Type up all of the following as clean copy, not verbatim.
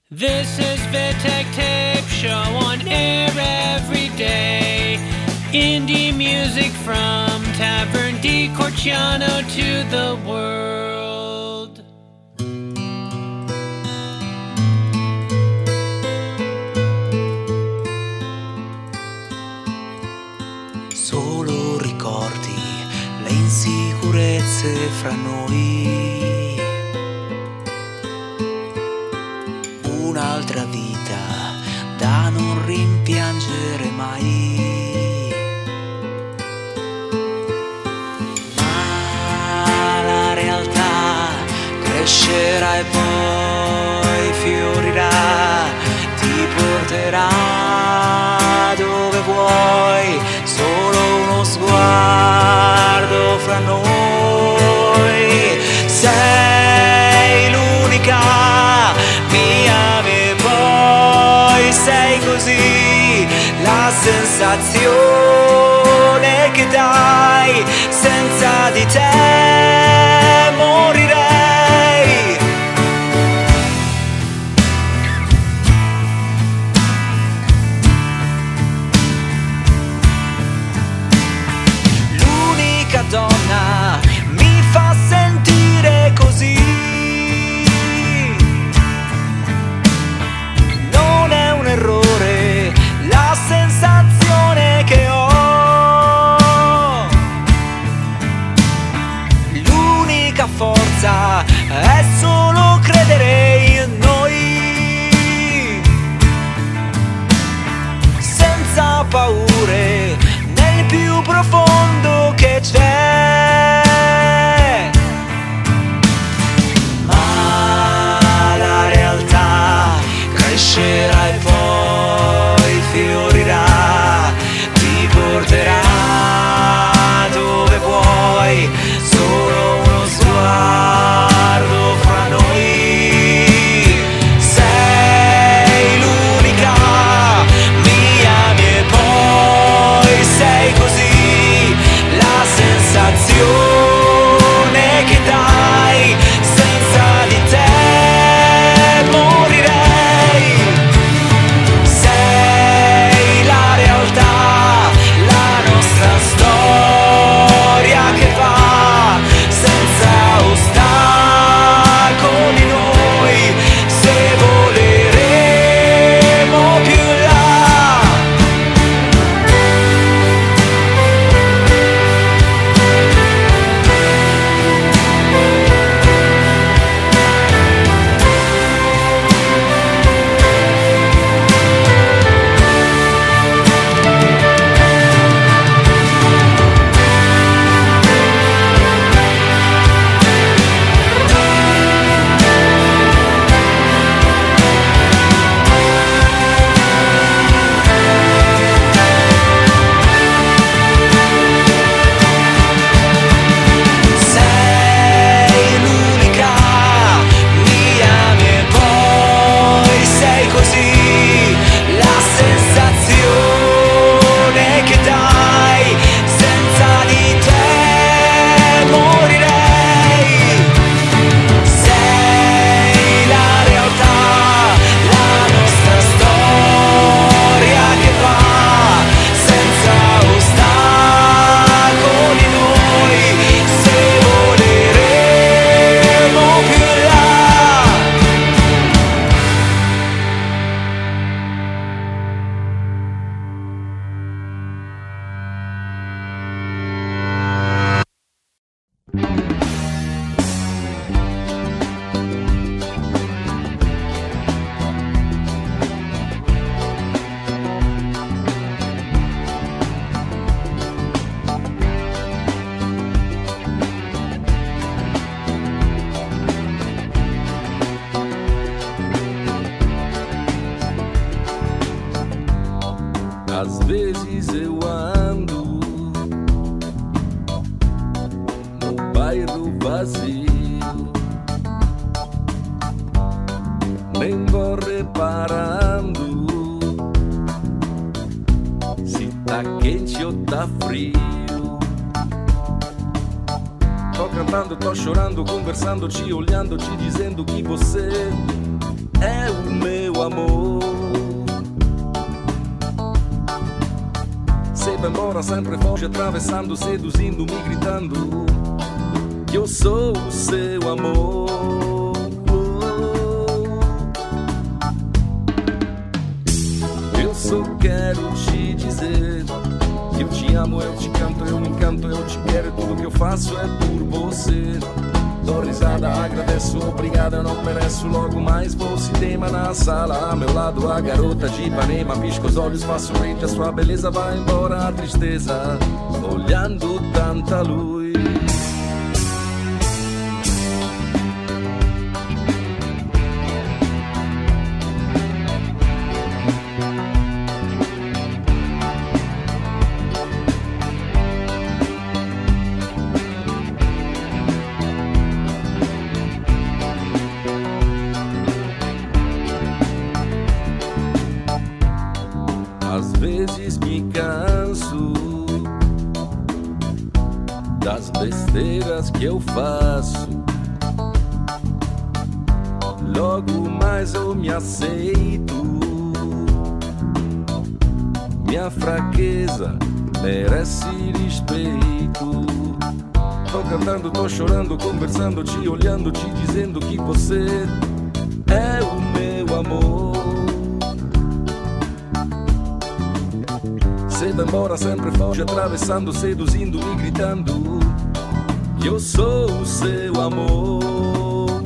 This is Vittek Tape Show on air every day. Indie music from Tavern di Corciano to the world. Solo ricordi le insicurezze fra noi. Un'altra vita da non rimpiangere mai. Ma la realtà crescerà e poi fiorirà, ti porterà dove vuoi, solo uno sguardo fra noi. Sei l'unica, mi ami e poi sei così, la sensazione che dai, senza di te morirei. L'unica donna mi fa sentire così. Non è un errore la sensazione che ho. L'unica forza è solo credere in noi, senza paure, nel più profondo che c'è. Ma la realtà crescerà e poi fiorirà, ti porterà dove vuoi, solo uno sguardo fra noi. Sei l'unica, mi ami e poi sei così, la sensazione che dai, senza di te morirei. Sei la realtà, la nostra storia che va senza ostacoli noi, se voleremo più in là. Sei l'unica, mi ami e poi sei così, la sensazione che dai, senza di te morirei. Sei la realtà, la nostra storia che va senza ostacoli noi, se voleremo più in là. Às vezes eu ando no bairro vazio, nem vou reparando se tá quente ou tá frio. Tô cantando, tô chorando, conversando, te olhando, te dizendo que você é o meu. amor. Se vai embora sempre foge, atravessando, seduzindo-me, gritando que eu sou o seu amor. Eu só quero te dizer que eu te amo, eu te canto, eu me encanto, eu te quero. Tudo que eu faço é por você. Dou risada, agradeço, obrigado, eu não mereço. Logo mais vou cinema na sala. A meu lado a garota de Ipanema. Pisco os olhos, faço frente, a sua beleza vai embora a tristeza. Olhando tanta luz. Às vezes me canso das besteiras que eu faço. Logo mais eu me aceito. Minha fraqueza merece respeito. Tô cantando, tô chorando, conversando, te olhando, te dizendo que você é o meu amor. Você vai embora, sempre foge, atravessando, seduzindo e gritando que eu sou o seu amor.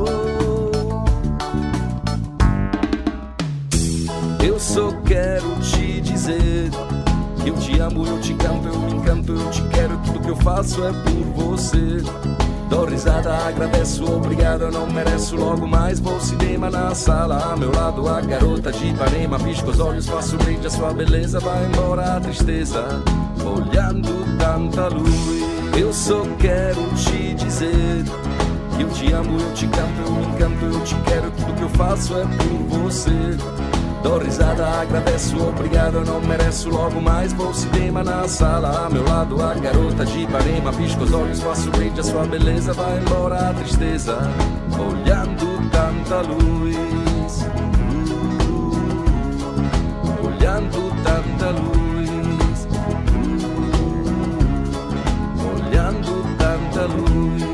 Eu só quero te dizer que eu te amo, eu te canto, eu me encanto, eu te quero. Tudo que eu faço é por você. Dou risada, agradeço, obrigado, eu não mereço. Logo mais vou cinema na sala. A meu lado a garota de Ipanema. Pisco os olhos, faço brinde, a sua beleza vai embora a tristeza. Olhando tanta luz. Eu só quero te dizer que eu te amo, eu te canto, eu me encanto, eu te quero. Tudo que eu faço é por você. Dou risada, agradeço, obrigado, eu não mereço. Logo mais vou cinema na sala. A meu lado a garota de Ipanema. Pisco os olhos, faço brinde, a sua beleza vai embora a tristeza. Olhando tanta luz. Olhando tanta luz. Olhando tanta luz.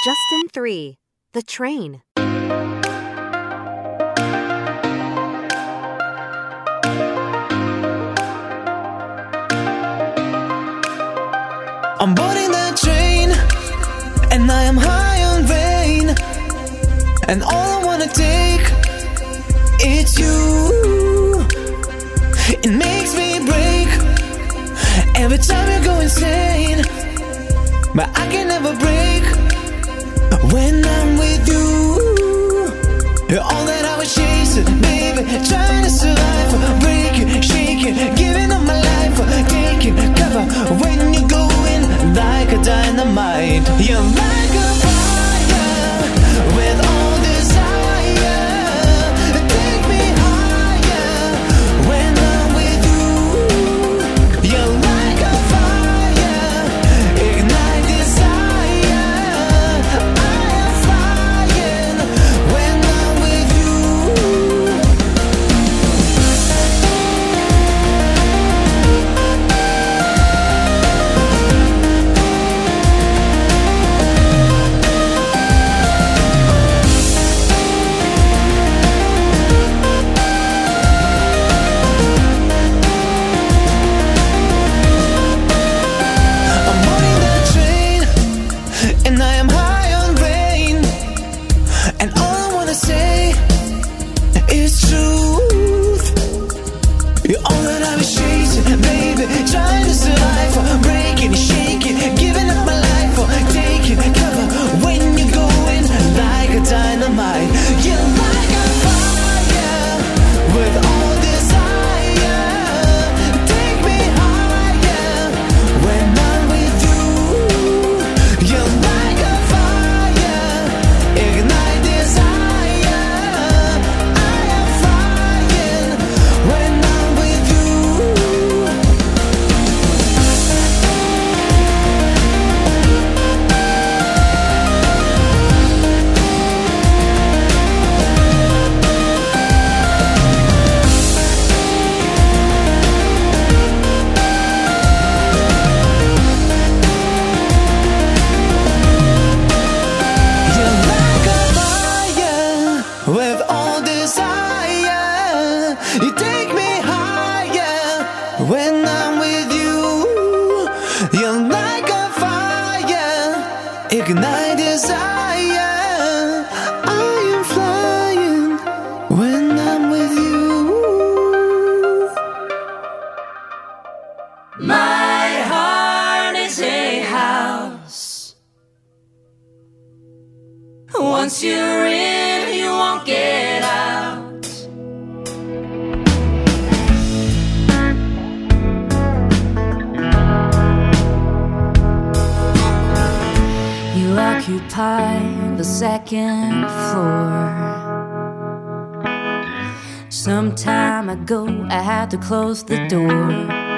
Justin 3, The Train. I'm boarding the train, and I am high on rain, and all I wanna take, it's you. It makes me break every time you go insane, but I can never break when I'm with you. You're all that I was chasing, baby, trying to survive, breaking, shaking, giving up my life, taking cover when you go in like a dynamite. You're like a fire with all desire. Take me higher when I'm with you. You're like a fire, ignite desire. I am flying when I'm with you. I'm boarding the train, and I am high on rain, and all I wanna say is truth. You're all that I was chasing, baby, trying to survive, breaking, shaking, giving up my life, taking cover when you're going like a dynamite. You're like a fire with all desire. Take me higher when I'm with you. You're like a fire, ignite desire. I am flying when I'm with you. You're like a fire with all desire. You take me higher when I'm with you. You're like a fire, ignite desire. I am flying when I'm with you. My heart is a house. Once you're in, you won't get out. You occupy the second floor. Some time ago, I had to close the door.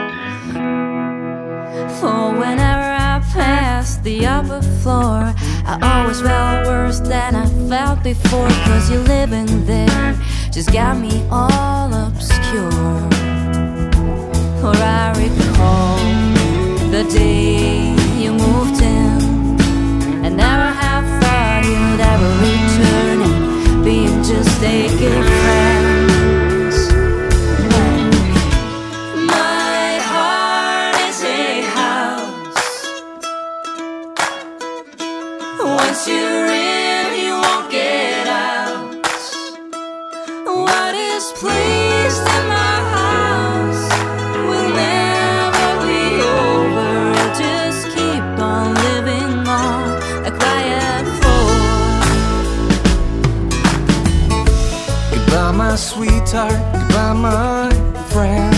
For whenever I pass the upper floor, I always felt worse than I felt before. Cause you living there just got me all obscure. For I recall the day you moved in, and never have thought you'd ever return, and being just a good friend. My heart is a house. Once you're in, you won't get out. What is placed in my house will never be over. I'll just keep on living on a quiet floor. Goodbye, my sweetheart. Goodbye, my friend.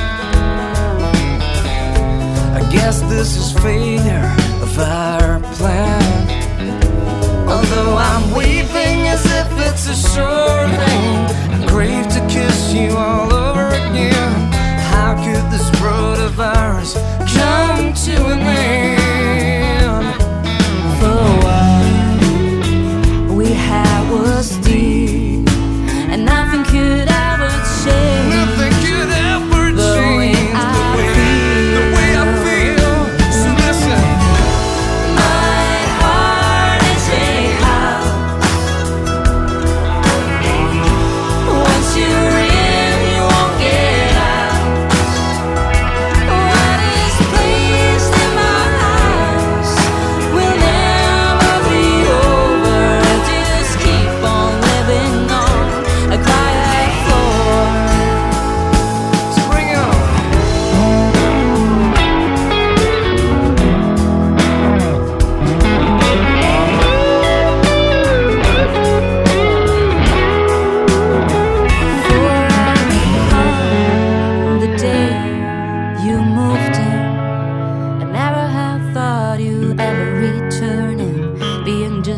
I guess this is failure of our plan. Although I'm weeping as if it's a sure thing, I crave to kiss you all over again. How could this road of ours come to an end? For a while, we had was deep, and nothing could ever change. Nothing could ever The way change I the way I feel. So listen.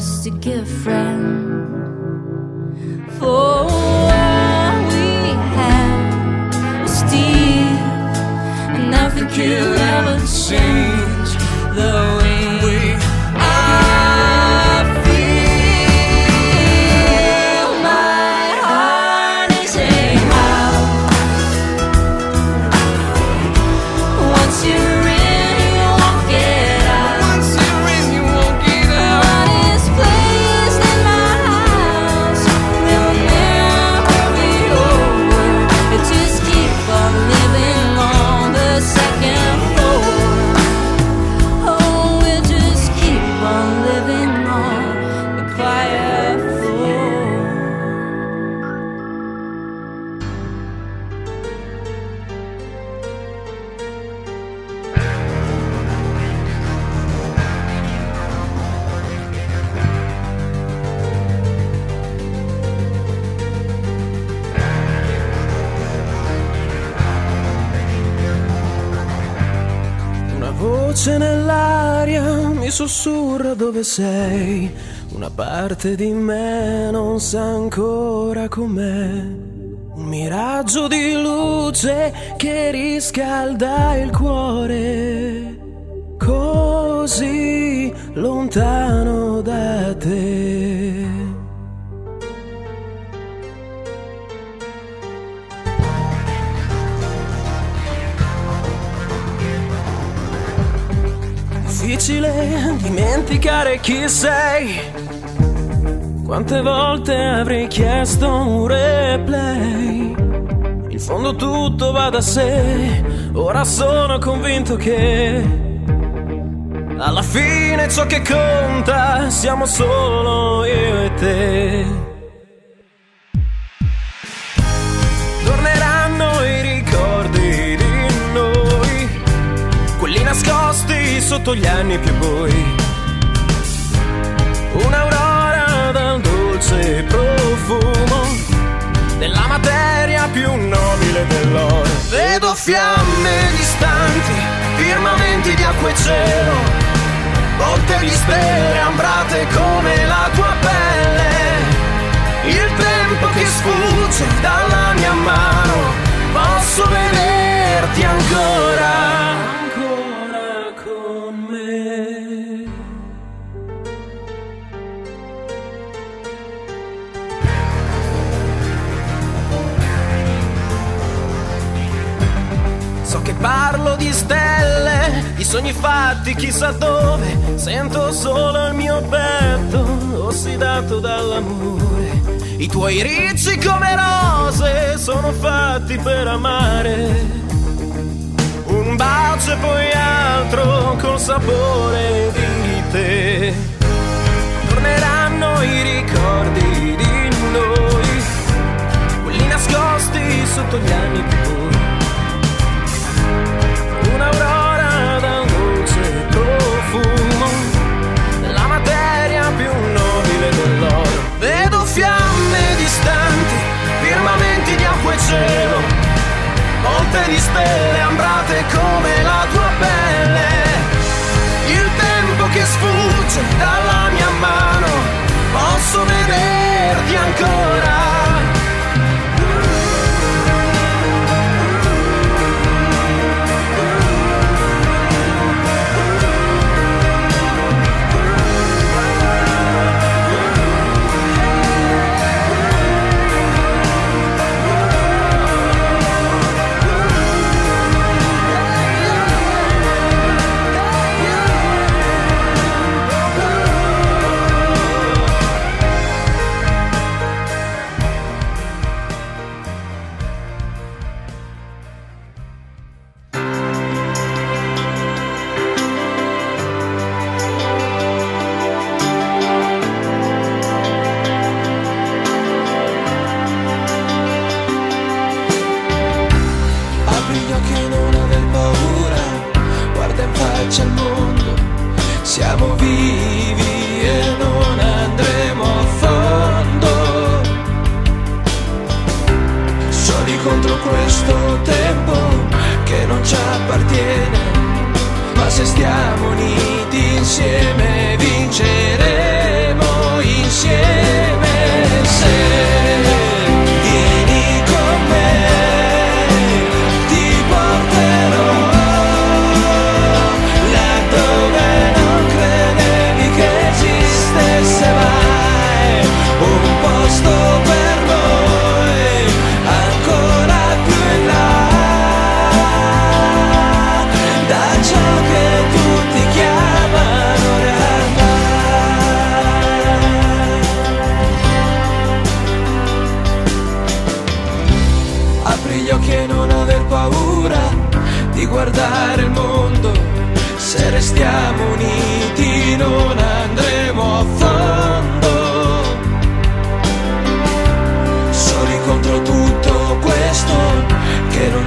just a good friend. For all we had was deep, and nothing could ever change the way voce nell'aria mi sussurra dove sei. Una parte di me non sa ancora com'è. Un miraggio di luce che riscalda il cuore, così lontano da te. Difficile dimenticare chi sei. Quante volte avrei chiesto un replay. In fondo tutto va da sé. Ora sono convinto che alla fine ciò che conta siamo solo io e te. Torneranno i ricordi di noi, quelli nascosti sotto gli anni più bui. Un'aurora dal dolce profumo della materia più nobile dell'oro. Vedo fiamme distanti, firmamenti di acqua e cielo, botte di stelle ambrate come la tua pelle. Il tempo che sfugge dalla mia mano, posso vederti ancora. So che parlo di stelle, di sogni fatti chissà dove. Sento solo il mio petto ossidato dall'amore. I tuoi ricci come rose sono fatti per amare. Un bacio e poi altro col sapore di te. Torneranno i ricordi di noi, quelli nascosti sotto gli anni più bui. Un'aurora dal dolce profumo della materia più nobile dell'oro. Vedo fiamme distanti, firmamenti di acqua e cielo, botte di stelle ambrate come la tua pelle. Il tempo che sfugge dalla mia mano, posso vederti ancora.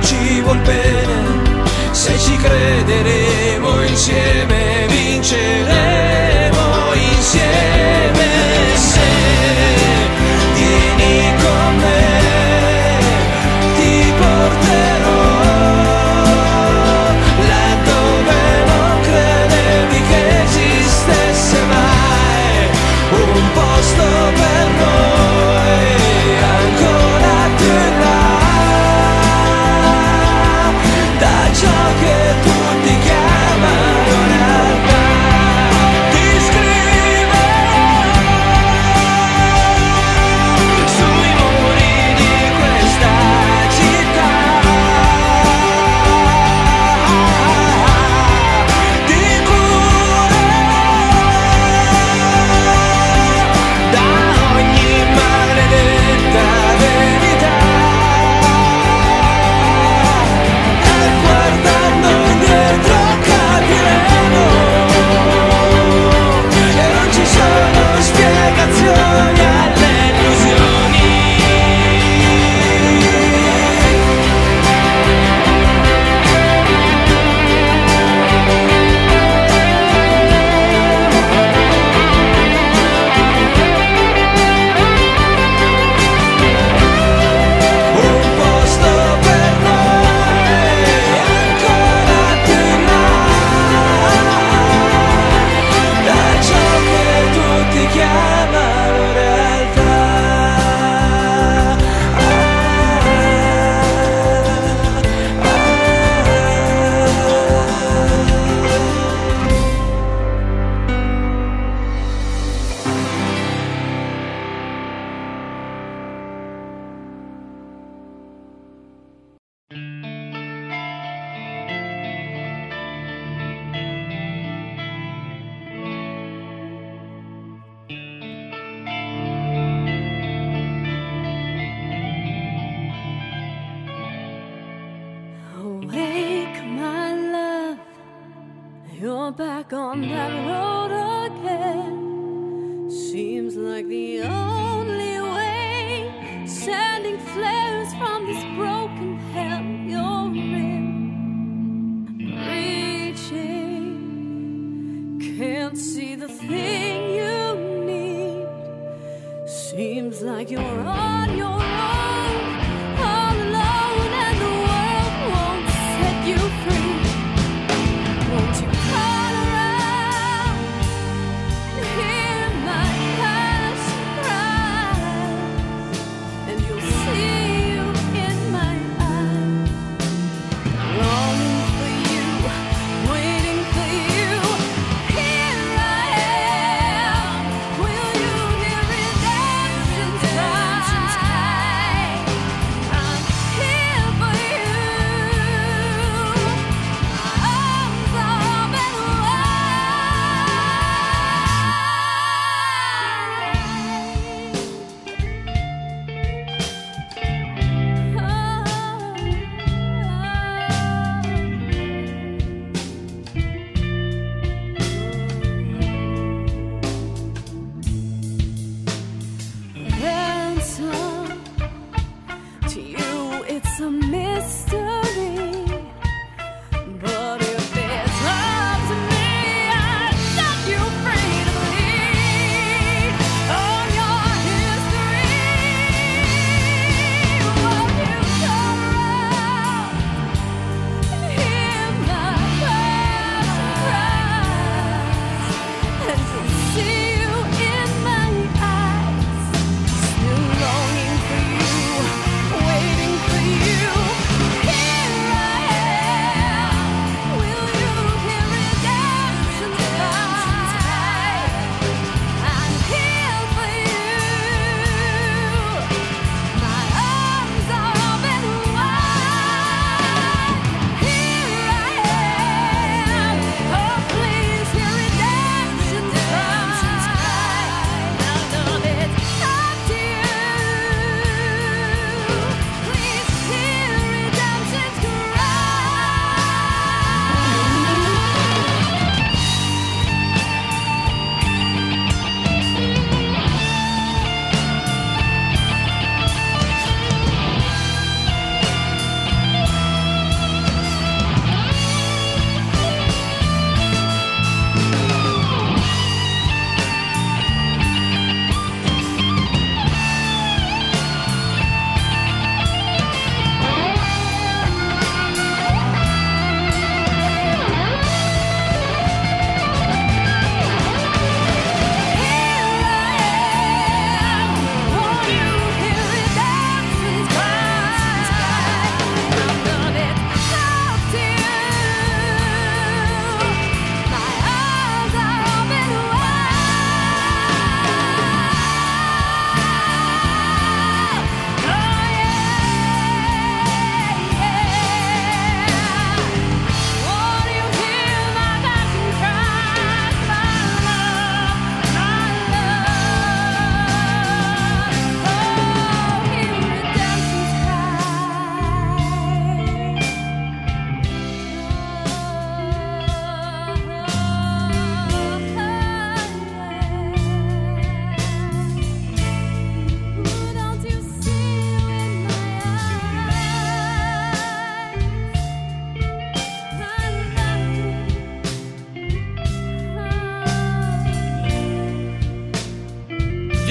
ci vuol bene, se ci crederemo insieme vinceremo insieme. Se vieni con me ti porterò là dove non credevi che esistesse mai un posto per noi, ancora più in là da ciò che tutti chiamano realtà. Ti scriverò sui muri di questa città, ti curerò da ogni maledetta verità, e guardando indietro capiremo che non ci sono spiegazioni alle illusioni. Un posto per noi, ancora più in là da ciò che tutti chiamano realtà. Awake, my love, you're back on that road again. Seems like the only way, sending flares from this broken hell you're in. Reaching, can't see the thing you need. Seems like you're on your own, all alone, and the world won't set you free. Won't you turn around and hear my passion cries, and you'll see you in my eyes, longing for you, waiting for you. Here I am. Will you hear redemption's cry?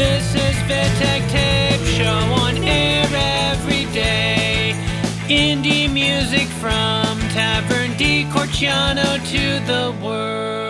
This is Vittek Tape Show on air every day. Indie music from Tavern di Corciano to the world.